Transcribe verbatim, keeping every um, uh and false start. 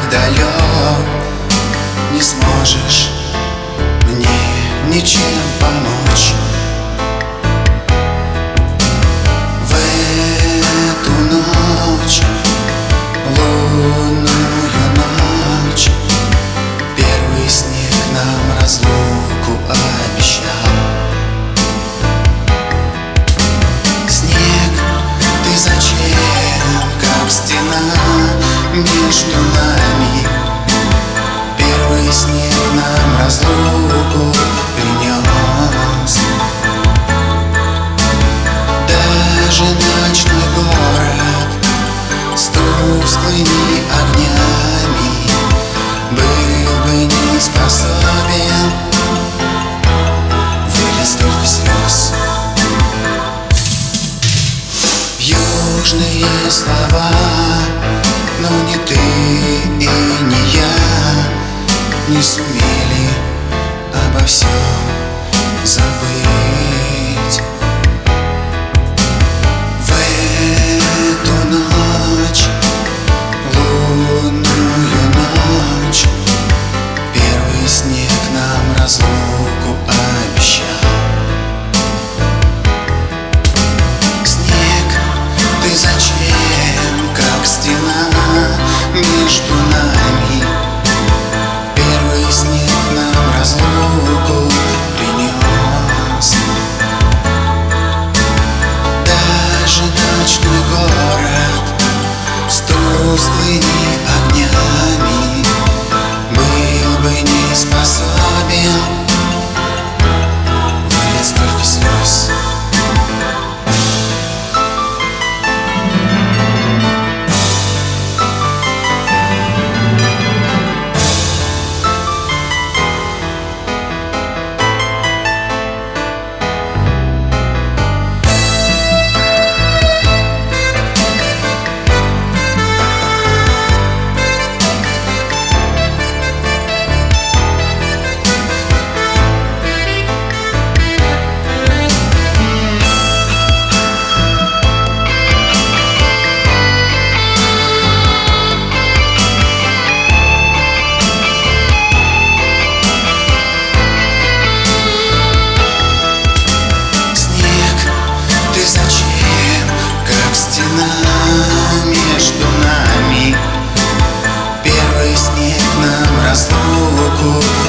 далек, не сможешь мне ничем помочь. В эту ночь, лунную ночь, первый снег нам разлуку обещал. Снег, ты зачем, как стена между нами? Первый снег нам разлуку принес. Даже ночной город с тусклыми огнями был бы не способен вылить столько слез. Южные слова, но ни ты и не я не сумели обо всем забыть. В эту ночь, лунную ночь, первый снег нам разлуку обещал. Снег, ты зачем, как стена между нами? Первый снег нам разлуку принес. Даже ночной город с тусклыми огнями был бы не способен вылить столько слез. Между нами первый снег нам разлуку